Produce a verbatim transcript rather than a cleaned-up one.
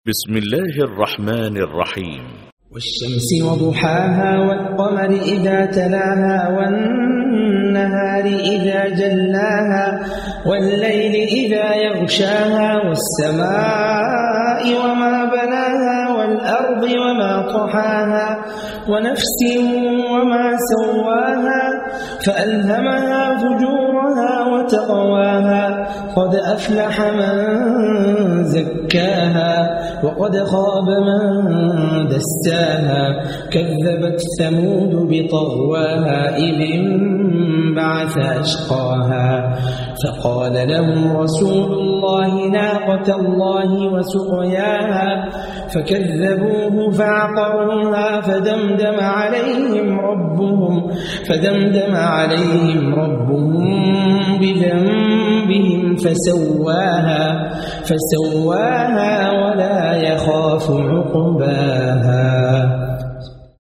بسم الله الرحمن الرحيم. والشمس وضحاها والقمر إذا تلاها والنهار إذا جلاها والليل إذا يغشاها والسماء وما بناها والأرض وما طحاها ونفس وما سواها فألهمها فجورها وتقواها قد أفلح من زكاها وقد خاب من دساها كذبت ثمود بطغواها إذ انبعث أشقاها فقال لهم رسول الله ناقة الله وسقياها فكذبوه فعقروها فدمدم عليهم ربهم فدمدم عليهم ربهم بذنبهم فسواها فسواها ولا يخاف عقباها.